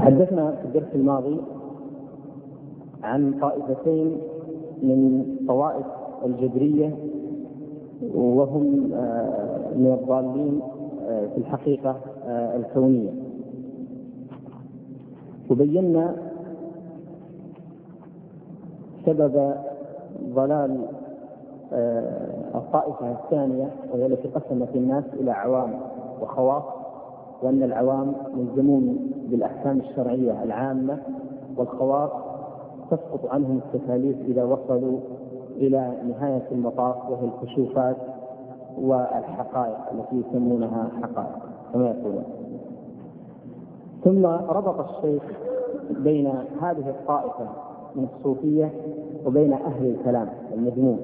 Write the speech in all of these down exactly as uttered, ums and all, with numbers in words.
تحدثنا في الدرس الماضي عن طائفتين من طوائف الجبرية، وهم من الضالين في الحقيقة الكونية، وبينا سبب ضلال الطائفة الثانية، وهي التي قسمت الناس إلى عوام وخواص، وأن العوام ملزمون بالأحكام الشرعية العامة، والخواص تسقط عنهم التكاليف إذا وصلوا إلى نهاية المطاف، وهي الكشوفات والحقائق التي يسمونها حقائق كما يقولون. ثم ربط الشيخ بين هذه الطائفة من الصوفية وبين أهل الكلام المذموم،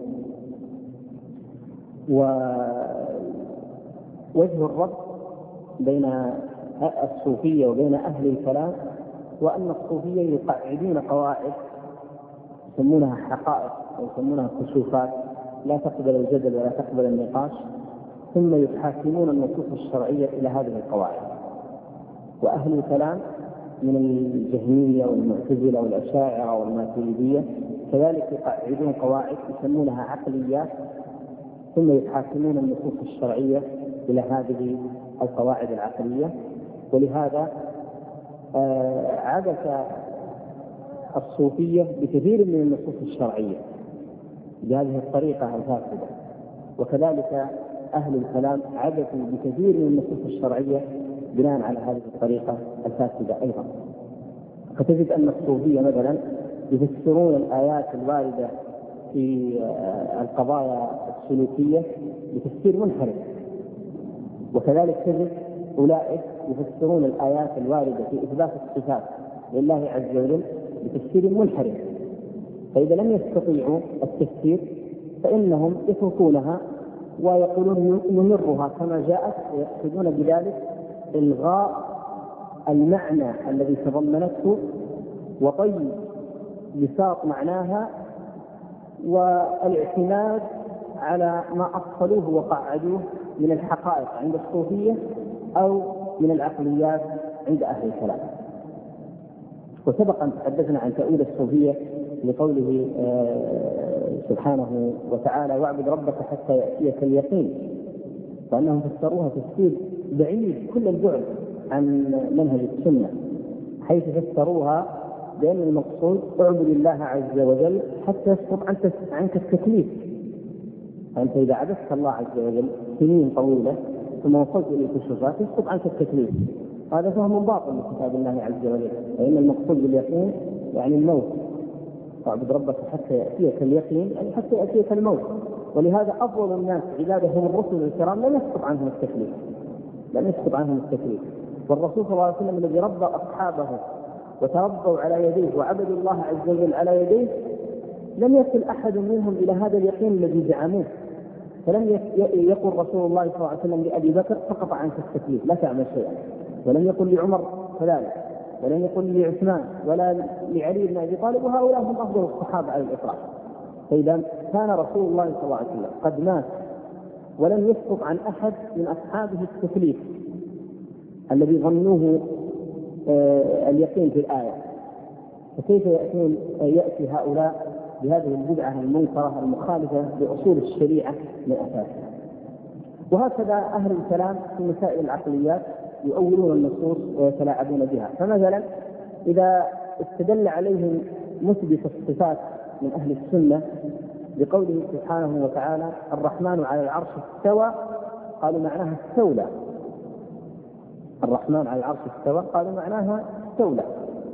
ووجه الربط بين الصوفية وبين أهل الكلام وأن الصوفية يقعدون قواعد يسمونها حقائق ويسمونها كشوفات لا تقبل الجدل ولا تقبل النقاش، ثم يحاكمون النصوص الشرعية إلى هذه القواعد. وأهل الكلام من الجهمية والمعتزلة والأشاعرة والماتريدية كذلك يقعدون قواعد يسمونها عقليات، ثم يحاكمون النصوص الشرعية إلى هذه القواعد العقلية. ولهذا آه عبث الصوفية بكثير من النصوص الشرعية بهذه الطريقة الفاسدة، وكذلك أهل الكلام عبثوا بكثير من النصوص الشرعية بناء على هذه الطريقة الفاسدة أيضا. فتجد أن الصوفية مثلا يفسرون الآيات الواردة في القضايا السلوكية بتفسير منحرف، وكذلك تجد أولئك يفسرون الآيات الواردة في إثبات الصفات لله عز وجل بتفسير منحرف. فإذا لم يستطيعوا التفسير فإنهم يتركونها ويقولون نمرها كما جاءت، ويقصدون بذلك إلغاء المعنى الذي تضمنته وطي بساط معناها، والاعتماد على ما أصلوه وقعدوه من الحقائق عند الصوفية أو من العقليات عند أهل الكلام. وسبق أن تحدثنا عن تأويل الصوفية لقوله سبحانه وتعالى واعبد ربك حتى يأتيك اليقين، وأنهم فسروها تفسير بعيد كل البعد عن منهج السنة، حيث فسروها بأن المقصود اعبد الله عز وجل حتى يسقط عنك التكليف. فأنت إذا عبدت الله عز وجل سنين طويلة ثم وصلت إلى الكشوفات يسقط عنك التكليف. هذا فهم باطل لكتاب الله عز وجل، فإن المقصود باليقين يعني الموت، واعبد ربك حتى يأتيك اليقين يعني حتى يأتيك الموت. ولهذا أفضل الناس عبادهم الرسل الكرام لم يسقط عنهم التكليف، لم يسقط عنهم التكليف. والرسول صلى الله عليه وسلم الذي ربى أصحابه وتربوا على يديه وعبدوا الله عز وجل على يديه لم يصل أحد منهم إلى هذا اليقين الذي زعموه. فلم يقل رسول الله صلى الله عليه وسلم لأبي بكر سقط عنك التكليف لا تعمل شيئا، ولم يقل لعمر كذلك، ولم يقل لعثمان ولا لعلي بن أبي طالب، وهؤلاء هم أفضل الصحابة على الإطلاق. فإذا كان رسول الله صلى الله عليه وسلم قد مات ولم يسقط عن أحد من أصحابه التكليف الذي ظنوه آه اليقين في الآية، فكيف يأتون يأتي هؤلاء بهذه البدعة المنكرة المخالفة لأصول الشريعة من أساسها؟ وهكذا أهل الكلام في مسائل العقليات يؤولون النصوص ويتلاعبون بها. فمثلا إذا استدل عليهم مثبت الصفات من أهل السنة بقوله سبحانه وتعالى الرحمن على العرش استوى، قالوا معناها استولى. الرحمن على العرش استوى قالوا معناها استولى،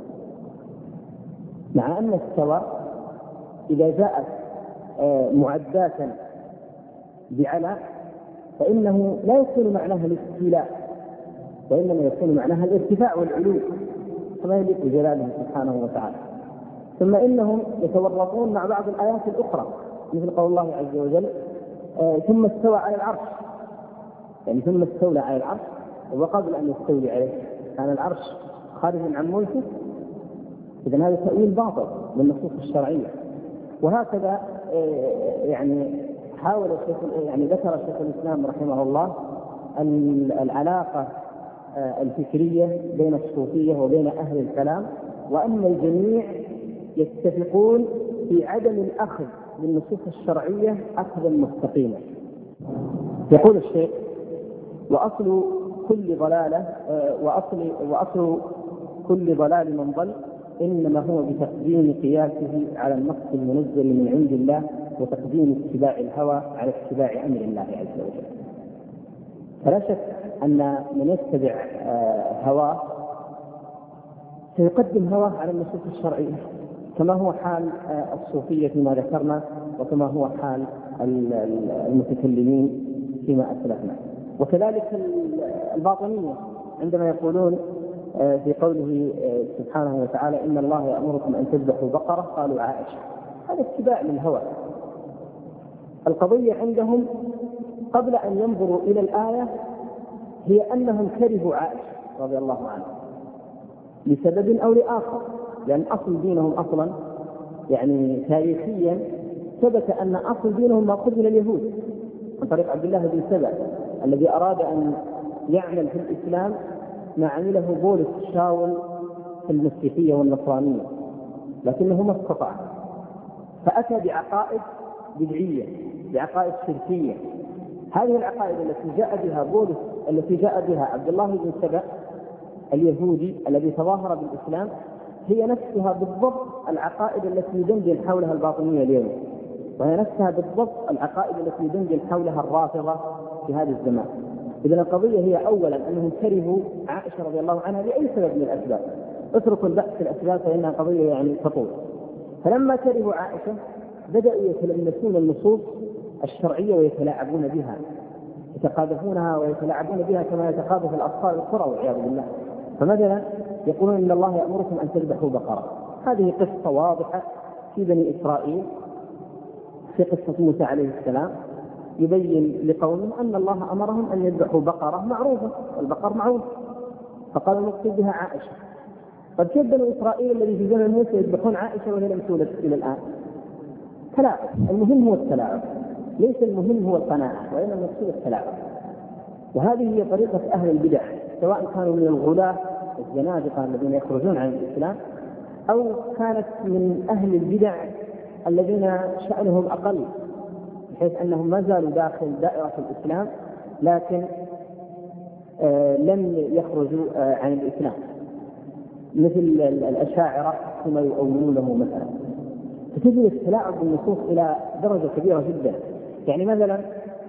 مع أن استوى إذا جاءت معداة بعلى فإنه لا يكون معناها الاستيلاء، وإنما يكون معناها الارتفاع والعلو كما يليق بجلاله سبحانه وتعالى. ثم إنهم يتورطون مع بعض الآيات الأخرى مثل قول الله عز وجل آه ثم استوى على العرش، يعني ثم استولى على العرش وقبل أن يستولي عليه كان العرش خارجا عن ملكه. إذن هذا تأويل باطل للنصوص الشرعية. وهكذا آه يعني حاول الشيخ يعني ذكر الشيخ الإسلام رحمه الله العلاقة الفكرية بين الصوفية وبين أهل الكلام، وأن الجميع يتفقون في عدم الأخذ بالنصوص الشرعية أخذا مستقيما. يقول الشيخ: وأصل كل ضلالة وأصل, وأصل كل ضلال من ضل إنما هو بتقديم قياسه على النص المنزل من عند الله وتقديم اتباع الهوى على اتباع أمر الله عز وجل. فلا شك أن من يتبع هواه سيقدم هواه على النصوص الشرعية، كما هو حال الصوفية فيما ذكرنا، وكما هو حال المتكلمين فيما أسلفنا. وكذلك الباطنية عندما يقولون في قوله سبحانه وتعالى: إن الله يأمركم أن تذبحوا بقرة، قالوا عائشة. هذا اتباع للهوى. القضية عندهم قبل أن ينظروا إلى الآية هي أنهم كرهوا عائشة رضي الله عنها لسبب أو لآخر، لأن أصل دينهم أصلا يعني تاريخيا ثبت أن أصل دينهم مأخوذ من اليهود عن طريق عبد الله بن سبأ الذي أراد أن يعمل في الإسلام ما عمله بولس الشاول في المسيحية والنصرانية، لكنه ما استطاع، فأتى بعقائد بدعية، بعقائد شركية. هذه العقائد التي جاء بها بولس التي جاء بها عبد الله بن سبأ اليهودي الذي تظاهر بالإسلام هي نفسها بالضبط العقائد التي يدندن حولها الباطنية اليوم، وهي نفسها بالضبط العقائد التي يدندن حولها الرافضة في هذا الزمان. إذن القضية هي أولا أنهم كرهوا عائشة رضي الله عنها لأي سبب من الأسباب، اتركوا البحث في الأسباب فإنها قضية يعني تطول. فلما كرهوا عائشة بدأوا يتلمسون النصوص الشرعية ويتلاعبون بها، يتقاذفونها ويتلاعبون بها كما يتقاذف الأطفال الكرة والعياذ بالله. فمثلا يقولون: إن الله يأمركم أن تذبحوا بقرة. هذه قصة واضحة في بني إسرائيل في قصة موسى عليه السلام، يبين لقومه أن الله أمرهم أن يذبحوا بقرة معروفة، البقر معروف، فقال المقصود بها عائشة. قد كيف بني إسرائيل الذي في زمن موسى يذبحون عائشة وهي لم تولد إلى الآن؟ تلاعب. المهم هو التلاعب، ليس المهم هو القناعة، وإنما المقصود التلاعب. وهذه هي طريقة أهل البدع، سواء كانوا من الغلاة الزنادقة الذين يخرجون عن الإسلام، أو كانت من أهل البدع الذين شأنهم أقل بحيث أنهم ما زالوا داخل دائرة الإسلام لكن آه لم يخرجوا آه عن الإسلام، مثل الأشاعرة ثم يؤولونه مثلا. فتجد التلاعب بالنصوص إلى درجة كبيرة جدا. يعني مثلا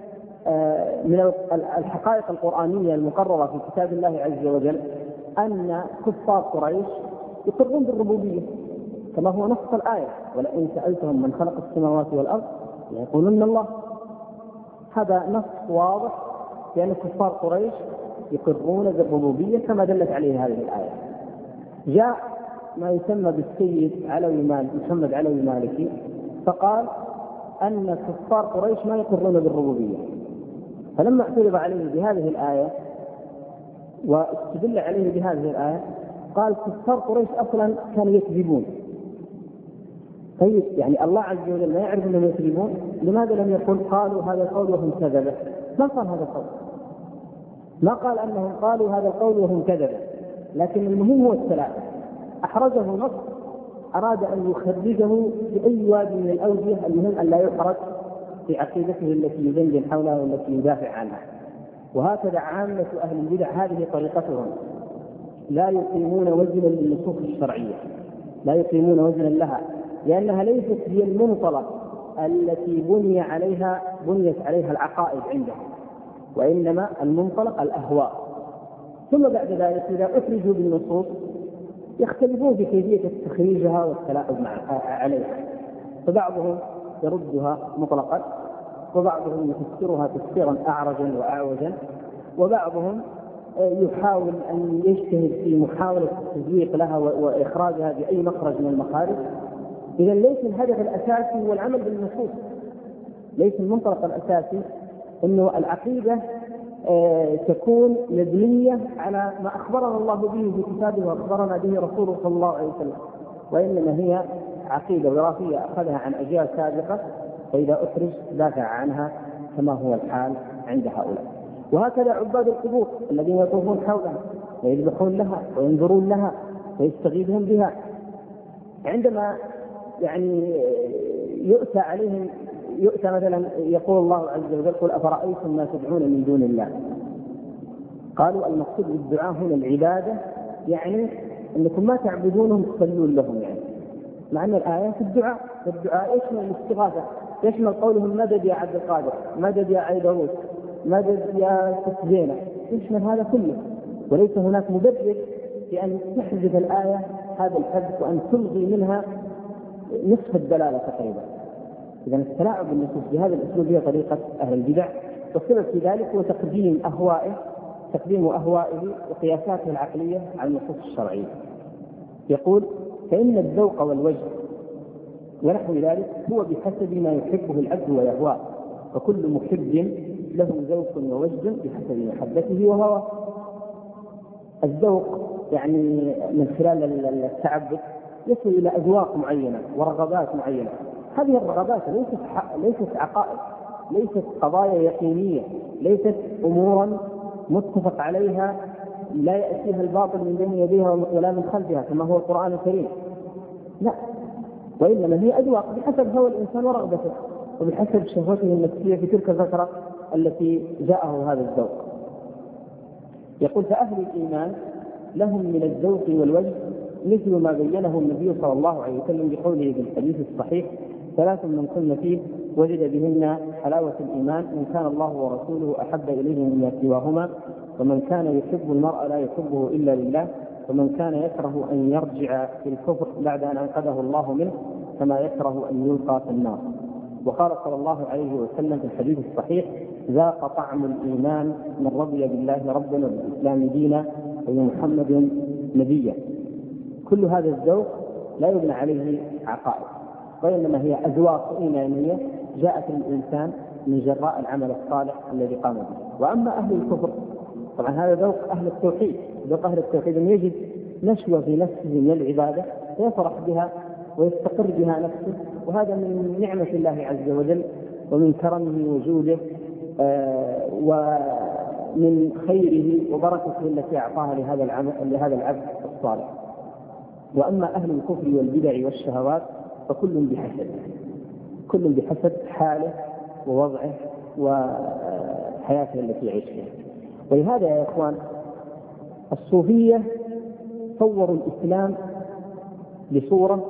آه من الحقائق القرآنية المقررة في كتاب الله عز وجل أن كفار قريش يقرون بالربوبية كما هو نص الآية: ولئن سألتهم من خلق السماوات والأرض يقولون الله. هذا نص واضح لأن كفار قريش يقرون بالربوبية كما دلت عليه هذه الآية. جاء ما يسمى بالسيد علوي مالك محمد علوي مالكي فقال أن كفار قريش ما يقرون بالربوبية، فلما اعترض عليه بهذه الآية واستدل عليه بهذه الآية قال: كفار قريش أصلا كانوا يكذبون. طيب يعني الله عز وجل ما يعرف أنهم يكذبون، لماذا لم يقل قالوا هذا القول وهم كذبة؟ ما قال هذا القول، ما قال أنهم قالوا هذا القول وهم كذبة، لكن المهم هو التلاعب. أحرزه نص أراد أن يخرجه بأي واد من الأوجه، المهم أن لا يحرج في عقيدته التي يدندن حولها والتي يدافع عنها. وهكذا عامة أهل البدع هذه طريقتهم، لا يقيمون وزنا للنصوص الشرعية، لا يقيمون وزنا لها، لأنها ليست هي المنطلق التي بني عليها بنيت عليها العقائد عندهم، وإنما المنطلق الأهواء. ثم بعد ذلك إذا أخرجوا بالنصوص يختلفون في كيفية تخريجها والتلاعب عليها، فبعضهم يردها مطلقا، وبعضهم يفسرها تفسيرا أعرجا وأعوجا، وبعضهم يحاول أن يجتهد في محاولة التزويق لها وإخراجها بأي مخرج من المخارج. إذا ليس الهدف الأساسي هو العمل بالنصوص، ليس المنطلق الأساسي أنه العقيدة آه تكون مبنية على ما أخبرنا الله به في كتابه وأخبرنا به رسوله صلى الله عليه وسلم، وإنما هي عقيدة وراثية أخذها عن أجيال سابقة، فإذا أخرج دافع عنها كما هو الحال عند هؤلاء. وهكذا عباد القبور الذين يطوفون حولها ويذبحون لها وينظرون لها ويستغيثون بها، عندما يعني يؤتى عليهم يؤتى مثلا يقول الله عز وجل قل أفرأيتم ما تدعون من دون الله، قالوا المقصود بالدعاء هنا العبادة، يعني أنكم ما تعبدونهم تصلون لهم، يعني مع أن الآية في الدعاء، الدعاء يشمل الاستغاثة، يشمل قولهم مدد يا عبد القادر، مدد يا عيدروس، مدد يا ست زينة، يشمل هذا كله، وليس هناك مبرر بأن تحذف الآية هذا الحذف وأن تلغي منها نصف الدلالة تقريبا. إذا التلاعب بالنصوص بهذا الأسلوب هي طريقة أهل البدع، والسبب في ذلك هو تقديم أهوائه تقديم أهوائه وقياساته العقلية على النصوص الشرعية. يقول فإن الذوق والوجه ونحو ذلك هو بحسب ما يحبه العبد ويهواه، وكل محب له ذوق ووجد بحسب محبته وهواه. الذوق يعني من خلال التعبد يصل إلى أذواق معينة ورغبات معينة، هذه الرغبات ليست ليست عقائد، ليست قضايا يقينية، ليست أمورا متفق عليها لا يأتيها الباطل من بين يديها ولا من خلفها كما هو القرآن الكريم، لا، وإنما هي أذواق بحسب هوى الإنسان ورغبته وبحسب شهوته النفسية في تلك الفترة التي جاءه هذا الذوق. يقول فأهل الإيمان لهم من الذوق والوجه مثل ما بينه النبي صلى الله عليه وسلم بقوله في الحديث الصحيح ثلاث من كن فيه وجد بهن حلاوة الإيمان، من كان الله ورسوله أحب إليه مما سواهما، ومن كان يحب المرء لا يحبه إلا لله، ومن كان يكره أن يرجع في الكفر بعد أن أنقذه الله منه كما يكره أن يلقى في النار. وقال صلى الله عليه وسلم في الحديث الصحيح ذاق طعم الإيمان من رضي بالله ربا وبالإسلام دينا وبمحمد نبيا. كل هذا الذوق لا يبنى عليه عقائد، وإنما هي أذواق إيمانية جاءت للإنسان من جراء العمل الصالح الذي قام به. وأما أهل الكفر طبعا هذا ذوق أهل التوحيد، ذوق أهل التوحيد أن يجد نشوة في نفسه من العبادة ويفرح بها ويستقر بها نفسه، وهذا من نعمة الله عز وجل ومن كرمه وجوده آه ومن خيره وبركته التي أعطاها لهذا العمل لهذا العبد الصالح. وأما أهل الكفر والبدع والشهوات فكل بحسب كل بحسب حاله ووضعه وحياته التي يعيش فيها. ولهذا يا إخوان الصوفية صوروا الإسلام بصورة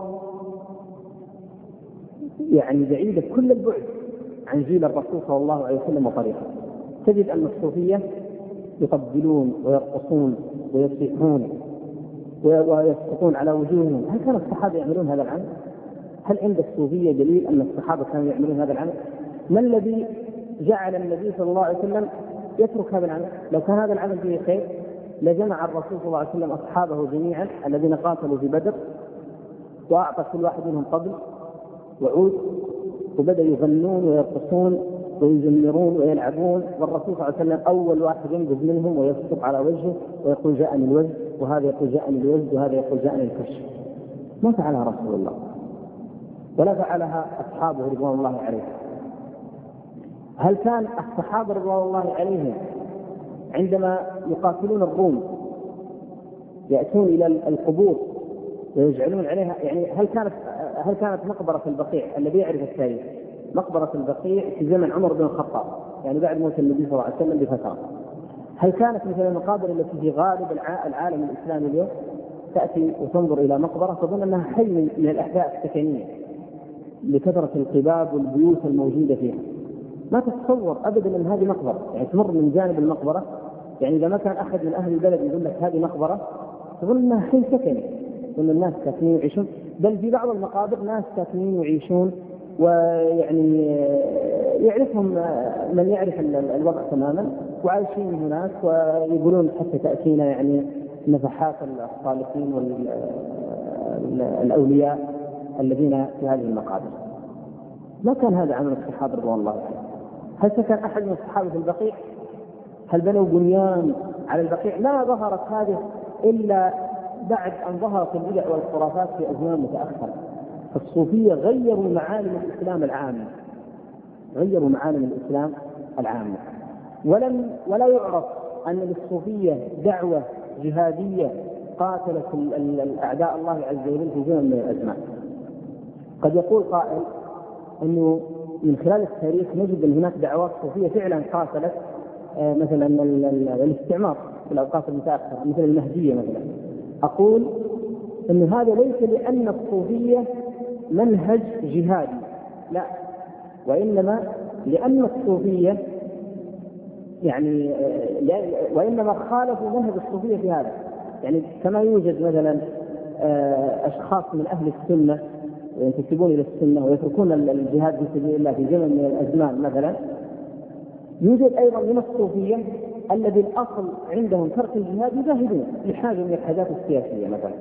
يعني بعيدة كل البعد عن جيل الرسول صلى الله عليه وسلم وطريقه. تجد أن الصوفية يقبلون ويرقصون ويصيحون ويسقطون على وجوههم. هل كان الصحابة يعملون هذا العمل؟ هل عند الصوفية دليل أن الصحابة كانوا يعملون هذا العمل؟ ما الذي جعل النبي صلى الله عليه وسلم يترك هذا العمل؟ لو كان هذا العمل فيه خير لجمع الرسول صلى الله عليه وسلم أصحابه جميعا الذين قاتلوا في بدر وأعطى كل واحد منهم قبل وعود وبدأ يغنون ويرقصون ويزمرون ويلعبون، والرسول صلى الله عليه وسلم أول واحد ينبذ منهم ويسقط على وجهه ويقول جاءني الوجه، وهذا يقول جاءني الوجه، وهذا يقول جاءني الكشف. ما فعلها رسول الله ولا فعلها أصحابه رضوان الله عليهم. هل كان الصحابة رضوان الله عليهم عندما يقاتلون الروم يأتون إلى القبور ويجعلون عليها، يعني هل كانت هل كانت مقبرة البقيع الذي يعرف التاريخ مقبرة البقيع في زمن عمر بن الخطاب يعني بعد موت النبي صلى الله عليه وسلم بفترة، هل كانت مثل المقابر التي في غالب العالم الإسلامي اليوم تأتي وتنظر إلى مقبرة تظن أنها حي من الأحياء السكنية لكثرة القباب والبيوت الموجودة فيها؟ ما تتصور أبدا أن هذه مقبرة، يعني تمر من جانب المقبرة، يعني إذا ما كان أحد من أهل البلد يقول لك هذه مقبرة تظن أنها حي سكني، وأن الناس ساكنين ويعيشون، بل في بعض المقابر ناس ساكنين ويعيشون ويعني يعرفهم من يعرف الوضع تماما وعايشين هناك، ويقولون حتى تأتينا يعني نفحات الصالحين والأولياء الذين في هذه المقابر. ما كان هذا عمل الصحابة رضوان الله عليهم. هل سكن أحد من الصحابة في البقيع؟ هل بنوا بنيان على البقيع؟ لا ظهرت هذه إلا بعد أن ظهرت البدع والخرافات في أزمان متأخرة. فالصوفية غيروا معالم الإسلام العامة غيروا معالم الإسلام العامة ولم ولا يعرف أن للصوفية دعوة جهادية قاتلت الأعداء الله عز وجل في زمن من الأزمان. قد يقول قائل أنه من خلال التاريخ نجد أن هناك دعوات صوفية فعلا قاتلت مثلا الاستعمار في الأوقات المتأخرة مثل المهدية مثلا. أقول أن هذا ليس لأن الصوفية منهج جهادي، لا، وإنما لأن الصوفية يعني وإنما خالفوا منهج الصوفية في هذا. يعني كما يوجد مثلا أشخاص من أهل السنة ينتسبون إلى السنة ويتركون الجهاد في سبيل الله في زمن من الأزمان مثلا، يوجد أيضا من الصوفية الذي الأصل عندهم ترك الجهاد يجاهدون لحاجة من الحاجات السياسية مثلا.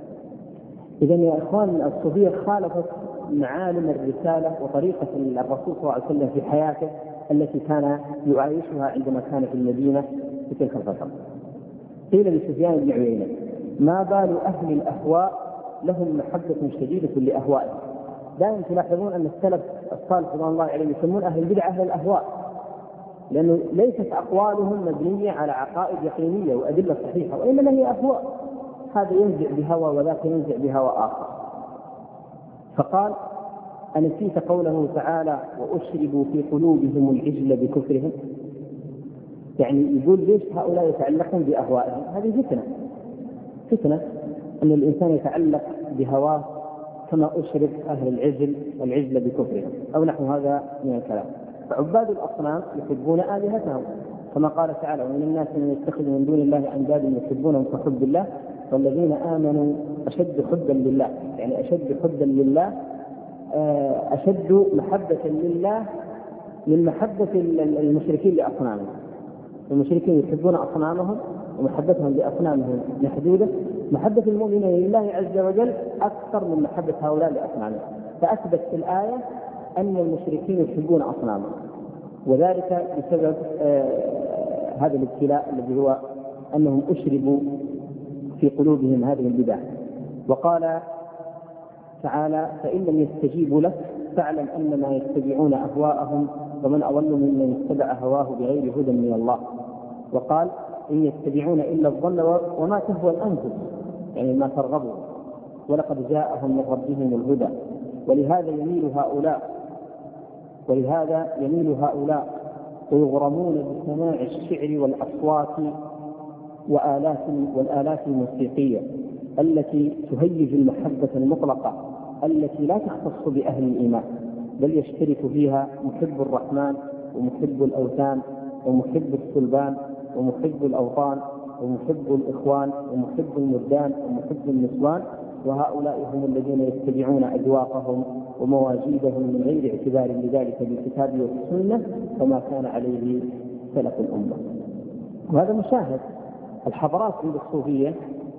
إذن يا إخوان الصوفية خالفت معالم الرسالة وطريقة الرسول صلى الله عليه وسلم في حياته التي كان يعايشها عندما كان في المدينة في تلك الفترة. قيل لسفيان بن عيينة: ما بال أهل الأهواء لهم محبة شديدة لأهوائهم. دائما تلاحظون أن السلف الصالح رضوان الله عليهم يسمون أهل البدع أهل الأهواء، لأنه ليست أقوالهم مبنية على عقائد يقينية وأدلة صحيحة، وإنما هي أهواء، هذا ينزع بهوى وذاك ينزع بهوى آخر. فقال: أنسيت قوله تعالى: وأشربوا في قلوبهم العجل بكفرهم؟ يعني يقول ليش هؤلاء يتعلقون بأهوائهم؟ هذه فتنة فتنة أن الإنسان يتعلق بهواه كما أشرب أهل العجل والعجل بكفرهم أو نحو هذا من الكلام. فعباد الأصنام يحبون آلهتهم كما قال تعالى: ومن الناس من يتخذ من دون الله أندادا يحبونهم كحب الله والذين آمنوا أشد حبا لله. يعني أشد حبا لله، أشد محبة لله من محبة المشركين لأصنامهم. المشركين يحبون أصنامهم ومحبتهم لأصنامهم محدودة، محبة المؤمنين لله عز وجل أكثر من محبة هؤلاء لأصنامهم. فأثبت في الآية أن المشركين يحبون أصنامهم، وذلك بسبب آه هذا الابتلاء الذي هو أنهم أشربوا في قلوبهم هذه البدع. وقال تعالى: فإن لم يستجيبوا لك فاعلم أنما يتبعون أهواءهم ومن أضل ممن اتبع هواه بغير هدى من الله. وقال: إن يتبعون إلا الظن وما تهوى الأنفس، يعني ما ترغبوا، ولقد جاءهم من ربهم الهدى. ولهذا يميل هؤلاء ولهذا يميل هؤلاء ويغرمون بسماع الشعر والأصوات وآلات والآلات الموسيقية التي تهيج المحبة المطلقة التي لا تختص بأهل الإيمان، بل يشترك فيها محب الرحمن ومحب الأوثان ومحب الصلبان ومحب الأوطان ومحب الإخوان ومحب المردان ومحب النسوان، وهؤلاء هم الذين يتبعون أذواقهم ومواجيدهم من غير اعتبار لذلك بالكتاب والسنة كما كان عليه سلف الأمة. وهذا مشاهد. الحضارات عند الصوفية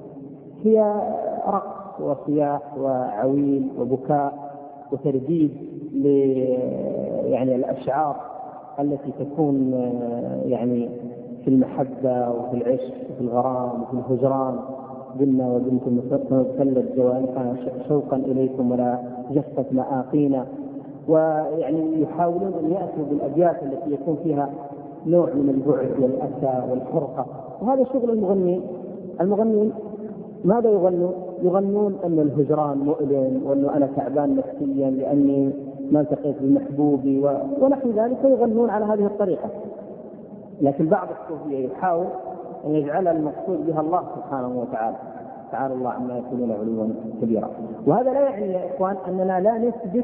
هي رقص وصياح وعويل وبكاء وترديد ل يعني الأشعار التي تكون يعني في المحبة وفي العشق وفي الغرام وفي الهجران. قلنا وبنتم مثلت جوانحنا شوقا إليكم ولا جفت مآقينا. ويعني يحاولون أن يأتوا بالأبيات التي يكون فيها نوع من البعد والأسى والحرقة، وهذا شغل المغنين. المغنين ماذا يغنون؟ يغنون أن الهجران مؤلم وأنه أنا تعبان نفسيا لأني ما التقيت بمحبوبي ونحو ذلك، يغنون على هذه الطريقة. لكن بعض الصوفية يحاول أن يجعل المقصود بها الله سبحانه وتعالى، تعالى الله عما يقولون علوا كبيرا. وهذا لا يعني يا إخوان أننا لا نثبت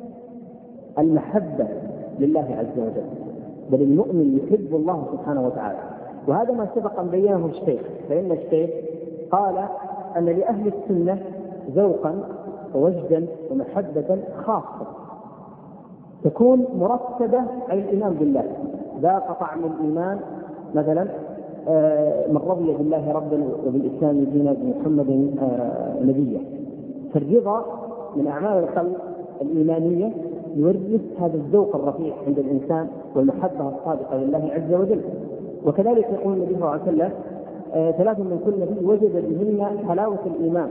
المحبة لله عز وجل، بل المؤمن يحب الله سبحانه وتعالى. وهذا ما سبق أن بينه الشيخ، فإن الشيخ قال أن لأهل السنة ذوقا ووجدا ومحبة خاصة تكون مرتبة على الإيمان بالله. ذاق طعم الإيمان مثلا من رضي بالله ربا وبالإسلام دينا بمحمد نبيا. فالرضا من أعمال القلب الإيمانية يورث هذا الذوق الرفيع عند الإنسان والمحبة الصادقة لله عز وجل. وكذلك يقول النبي صلى الله عليه وسلم: ثلاث من كل نبي وجد بهن حلاوة الإيمان: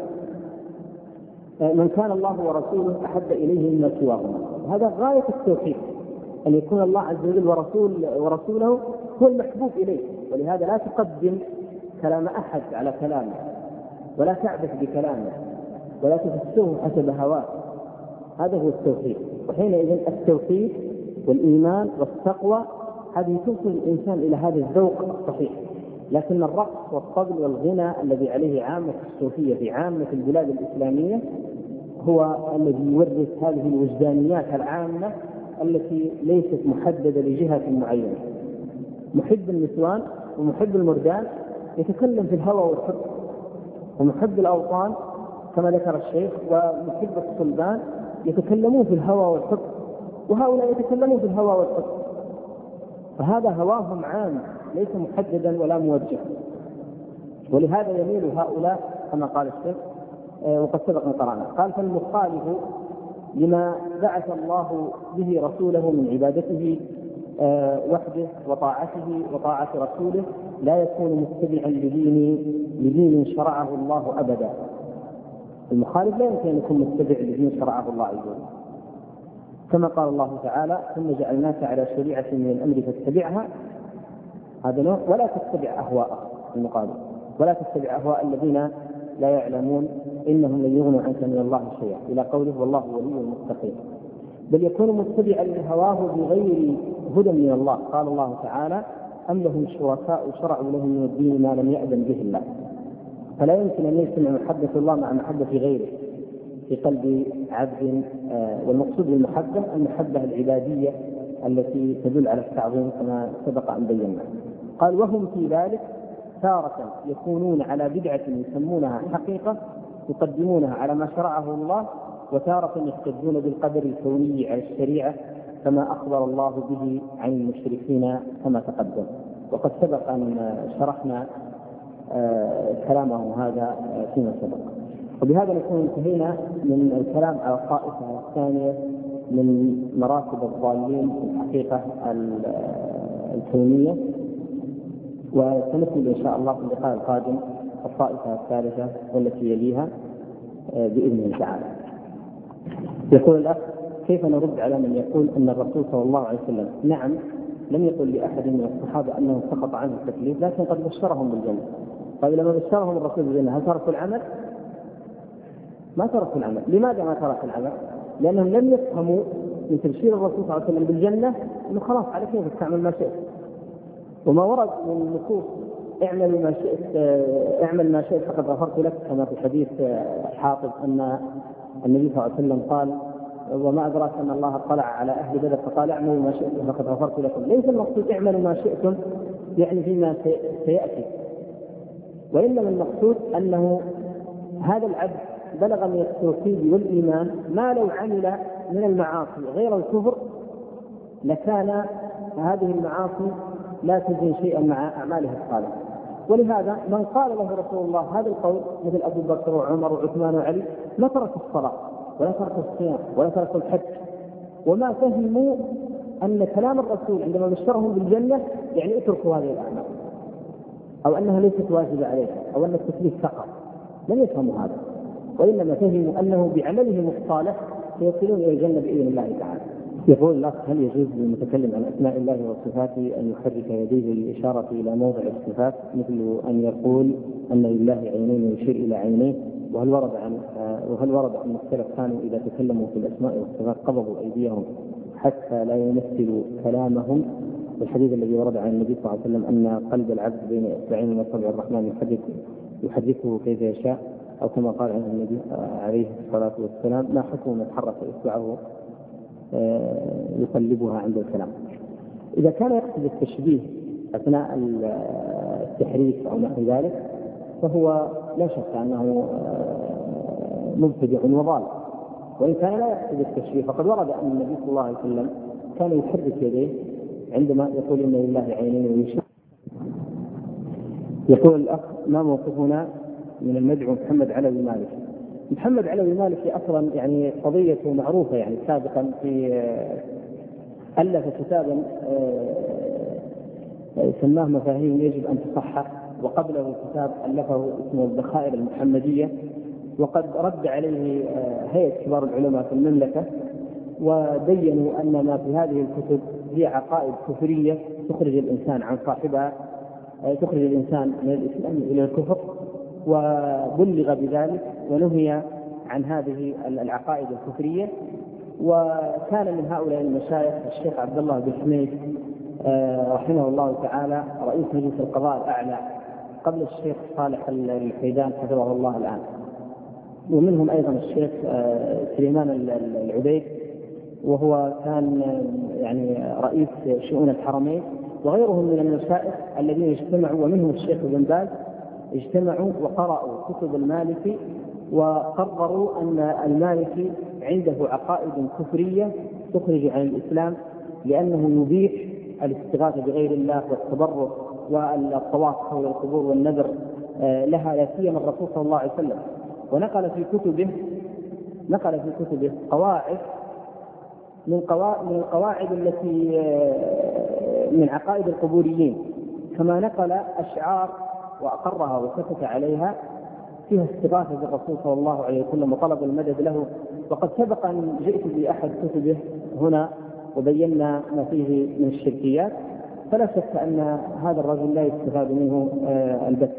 من كان الله ورسوله أحب إليه مما سواهما. هذا غاية التوحيد، أن يكون الله عز وجل ورسول ورسوله هو المحبوب إليه، ولهذا لا تقدم كلام أحد على كلامه، ولا تعبث بكلامه، ولا تفسره حسب هواه. هذا هو التوحيد. وحينئذ التوحيد والإيمان والتقوى هذه توصل الإنسان إلى هذا الذوق الصحيح. لكن الرقص والطبل والغنى الذي عليه عامة الصوفية في عامة البلاد الإسلامية هو الذي يورث هذه الوجدانيات العامة التي ليست محددة لجهة معينة. محب النسوان ومحب المردان يتكلم في الهوى والحب، ومحب الأوطان كما ذكر الشيخ ومحب الصلبان يتكلمون في الهوى والحب، وهؤلاء يتكلمون في الهوى والحب. فهذا هواهم عام ليس محددا ولا موجه. ولهذا يميل هؤلاء كما قال الشيخ وقد سبق ان قرانا، قال: فالمخالف لما بعث الله به رسوله من عبادته وحده وطاعته وطاعة رسوله لا يكون متبعا لدين لدين شرعه الله أبدا. المخالف لا يمكن أن يكون متبع لدين شرعه الله عز وجل، كما قال الله تعالى: ثم جعلناك على شريعة من الأمر فاتبعها. هذا نوع. ولا تتبع أهواء المقابل، ولا تتبع أهواء الذين لا يعلمون إنهم لن يغنوا عنك من الله شيئا، إلى قوله: والله ولي المتقين. بل يكون متبعا لهواه بغير هدى من الله. قال الله تعالى: أم لهم شركاء شرعوا لهم من الدين ما لم يأذن به الله. فلا يمكن أن يجتمع محبة الله مع محبة غيره في قلب عبد. والمقصود بالمحبة المحبة العبادية التي تدل على التعظيم كما سبق أن بينا. قال: وهم في ذلك تارة يكونون على بدعة يسمونها حقيقة يقدمونها على ما شرعه الله، وتارة يحتجون بالقدر الكوني على الشريعة كما أخبر الله به عن المشركين كما تقدم. وقد سبق أن شرحنا آه كلامه هذا فيما سبق. وبهذا نكون انتهينا من الكلام على الطائفة الثانية من مراتب الضالين في الحقيقة الكونية، وسنكمل إن شاء الله في اللقاء القادم الطائفة الثالثة والتي يليها بإذن الله تعالى. يقول الأخ: كيف نرد على من يقول أن الرسول صلى الله عليه وسلم نعم لم يقل لأحد من الصحابة أنه سقط عنه التكليف، لكن قد بشرهم بالجنة. طيب لما بشرهم الرسول بالجنة هل تركوا العمل؟ ما تركوا العمل. لماذا ما تركوا العمل؟ لأنهم لم يفهموا من تبشير الرسول صلى الله عليه وسلم بالجنة أنه خلاص على كيف تعمل ما شئت. وما ورد من نصوص اعمل ما شئت اعمل ما شئت فقد غفرت لك، كما في حديث حاطب أن النبي صلى الله عليه وسلم قال: وما أدراك أن الله اطلع على أهل بدر فقال اعملوا ما شئتم فقد غفرت لكم. ليس المقصود اعملوا ما شئتم يعني فيما سيأتي، وإنما المقصود أنه هذا العبد بلغ من التوحيد والإيمان ما لو عمل من المعاصي غير الكفر لكان هذه المعاصي لا تزن شيئا مع أعماله الصالحة. ولهذا من قال له رسول الله هذا القول مثل أبو بكر وعمر وعثمان وعلي ما تركوا الصلاة ولا تركوا الصيام ولا تركوا الحج، وما فهموا أن كلام الرسول عندما بشرهم بالجنة يعني اتركوا هذه الأعمال، أو أنها ليست واجبة عليهم، أو أن التكليف فقط. لم يفهموا هذا، وإنما فهموا أنه بعملهم الصالح سيصلون إلى الجنة بإذن الله تعالى. يقول الأخ: هل يجوز للمتكلم عن أسماء الله وصفاته أن يحرك يديه للإشارة إلى موضع الصفات، مثل أن يقول أن لله عينين ويشير إلى عينيه؟ وهل ورد عن وهل ورد أن السلف كانوا إذا تكلموا في الأسماء والصفات قبضوا أيديهم حتى لا يمثلوا كلامهم؟ والحديث الذي ورد عن النبي صلى الله عليه وسلم أن قلب العبد بين إصبعين من أصابع الرحمن يحرك يحركه كيف يشاء، أو كما قال عنه النبي عليه الصلاة والسلام: ما حكم من حرك إصبعه يقلبها عند الكلام؟ إذا كان يقصد التشبيه أثناء التحريك أو نحو ذلك فهو لا شك أنه مبتدع وضال. وإن كان لا يقصد التشبيه فقد ورد أن النبي صلى الله عليه وسلم كان يحرك يديه عندما يقول إن لله عينين ويشير. يقول الأخ: ما موقفنا من المدعو محمد علوي مالكي؟ محمد علوي مالكي أصلا يعني قضيته معروفة، يعني سابقا في ألف كتابا سماه مفاهيم يجب أن تصحح، وقبله كتاب ألفه اسمه الذخائر المحمدية، وقد رد عليه هيئة كبار العلماء في المملكة وبينوا أن ما في هذه الكتب هي عقائد كفرية تخرج الإنسان عن صاحبها، تخرج الإنسان من الإسلام إلى الكفر، وبلغ بذلك ونهي عن هذه العقائد الكفرية. وكان من هؤلاء المشايخ الشيخ عبد الله بن حميد رحمه الله تعالى رئيس مجلس القضاء الأعلى قبل الشيخ صالح الحيدان حفظه الله الآن، ومنهم أيضا الشيخ سليمان العبيد وهو كان يعني رئيس شؤون الحرمين، وغيرهم من المشايخ الذين اجتمعوا، ومنهم الشيخ ابن باز، اجتمعوا وقرأوا كتب المالكي وقرروا أن المالكي عنده عقائد كفرية تخرج عن الإسلام، لأنه يبيح الاستغاثة بغير الله والتبرك والطواف حول القبور والنذر لها، لا سيما الرسول صلى الله عليه وسلم. ونقل في كتبه نقل في كتبه قواعد من قواعد من القواعد التي من عقائد القبوريين، كما نقل أشعار وأقرها وسكت عليها فيها استغاثة بالرسول صلى الله عليه وسلم وطلب المدد له. وقد سبق أن جئت بأحد كتبه هنا وبينا ما فيه من الشركيات، فلا شك أن هذا الرجل لا يستفاد منه البت.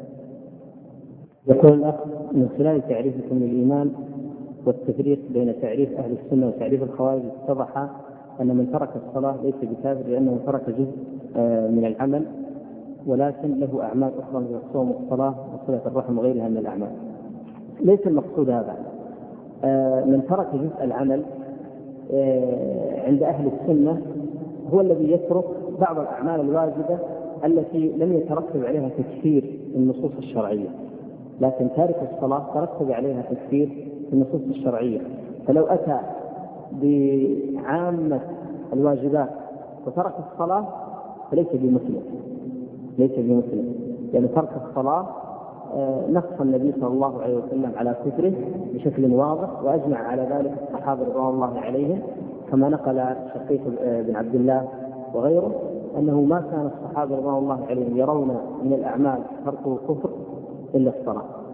يقول الأخ: من خلال تعريفكم للإيمان والتفريق بين تعريف أهل السنة وتعريف الخوارج اتضح أن من ترك الصلاة ليس بكافر لأنه ترك جزء من العمل، ولكن له أعمال أخرى مثل الصوم والصلاة وصلة الرحم وغيرها من الأعمال. ليس المقصود هذا. من ترك جزء العمل عند أهل السنة هو الذي يترك بعض الأعمال الواجبة التي لم يترتب عليها تكفير النصوص الشرعية، لكن تارك الصلاة ترتب عليها تكفير في النصوص الشرعية. فلو أتى بعامة الواجبات وترك الصلاة فليس بمسلم ليس بمسلم يعني ترك الصلاة نص النبي صلى الله عليه وسلم على كفره بشكل واضح، وأجمع على ذلك الصحابة رضوان الله عليهم، كما نقل شقيق بن عبد الله وغيره أنه ما كان الصحابة رضوان الله عليهم يرون من الأعمال ترك الكفر إلا الصلاة.